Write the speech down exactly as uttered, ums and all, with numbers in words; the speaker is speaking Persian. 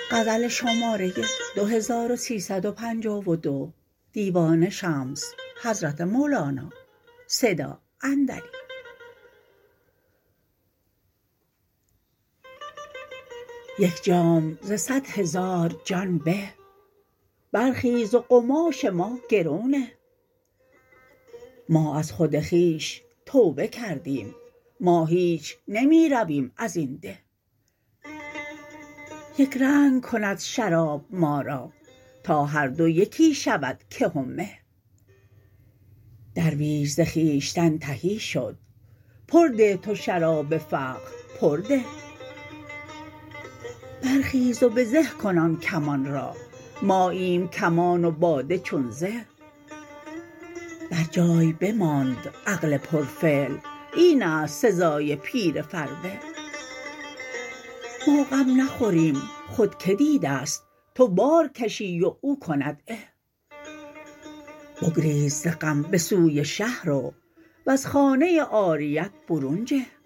غزل شماره دو هزار و سیصد و پنجاه و دو دیوان شمس حضرت مولانا صدا اندری. یک جام ز صد هزار جان به، برخیز و قماش ما گرونه. ما از خود خویش توبه کردیم، ما هیچ نمی رویم از این ده. یک رنگ کند شراب ما را، تا هر دو یکی شود که و مه. درویش ز خویشتن تهی شد، پر ده تو شراب فقر پر ده. برخیز و به زه کن آن کمان را، ماییم کمان و باده چون زه. بر جای بماند عقل پرفعل، این است سزای پیر فربه. ما غم نخوریم خود که دیده ست، تو بار کشی و او کند اه. بگریز ز غم به سوی شه رو، وز خانه عاریت برون جه.